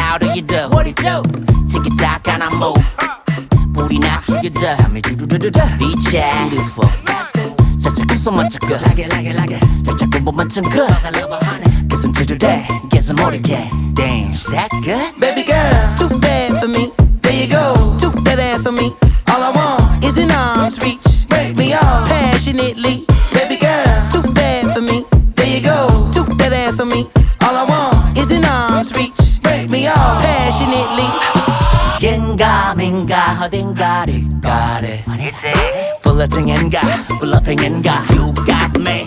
how do you do? What it do? Tick tock and I move. Booty not 죽여줘. 밤에 두두두두두. Beach beautiful. 살짝 kusoma chaka. Like it. 살짝 봄만 쯤그. Listen to the day. Guess I'm 모르게. Damn, is that good? Baby girl, too bad for me. There you go, took that ass on me. All I want is an arm's reach. Break me off passionately. Baby girl, too bad for me. There you go, took that ass on me. All I want is an arm's reach. Break me off passionately. 겐가 민가 어딘가를 가래 플러팅인가 블러핑인가 You got me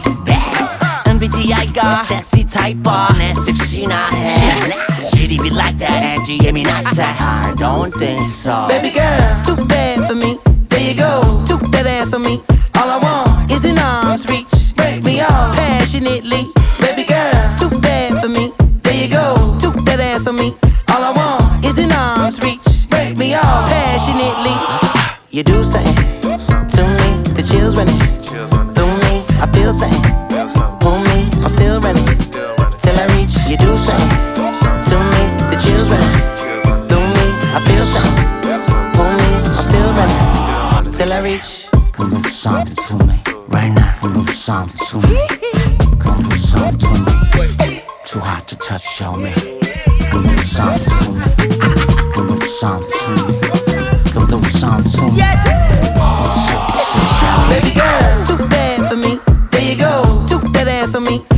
MBTI가 sexy type 내 섹시나 해 GDB like that and 예민하세 I don't think so Baby girl, too bad for me. There you go, took that ass on me. All I want is an arm's reach. Break me off passionately. Baby girl, too bad for me. There you go, took that ass on me. All I want is an arm's reach. Break me off passionately. You do something to me, the chills running through me. I feel something, pull me, I'm still running till I reach. You do something to me, the chills running through me. I feel something, pull me, I'm still running till I reach. Come do something to me right now. Come do something to me. Come do something to me. Too hot to touch, show me. Come do something to me. Come do something to me. Come do something to me. Baby girl, too bad for me. There you go, took that ass on me.